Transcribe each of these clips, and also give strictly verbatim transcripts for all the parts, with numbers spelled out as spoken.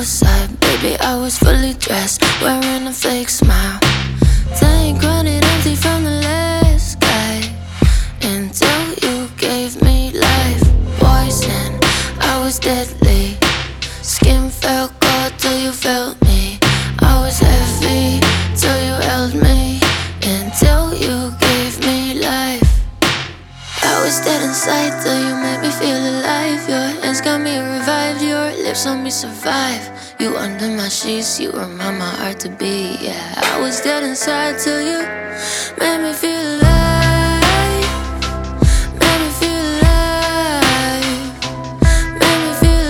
outside, baby, I was fully dressed, wearing a fake smile. Tank running empty from the last guy, until you gave me life. Poison, I was deadly. Skin felt cold till you felt me. I was heavy till you held me, until you gave me life. I was dead inside till you made me feel alive. Your hands got me revived, your lips on me survive. You under my sheets, you remind my heart to beat. Yeah, I was dead inside till you made me feel alive. Made me feel alive. Made me feel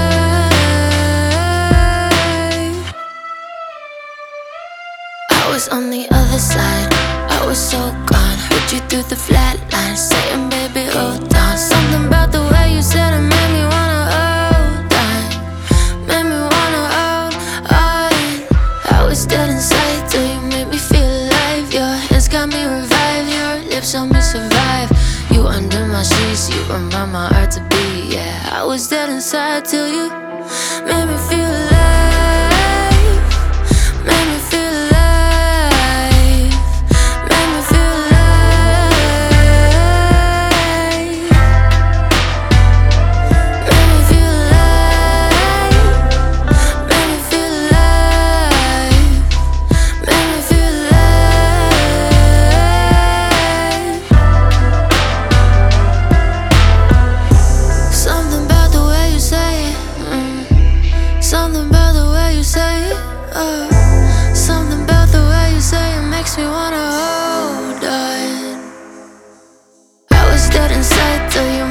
alive. I was on the other side, I was so gone. Heard you through the flat line, saying baby hold on. Something about the way you said it made me wanna hold on. Made me wanna hold on. I was dead inside till you made me feel alive. Your hands got me revived, your lips helped me survive. You under my sheets, you remind my heart to beat. Yeah, I was dead inside till you made me feel alive. Made me feel alive. Something about the way you say it, oh. Something about the way you say it makes me wanna hold on. I was dead inside till you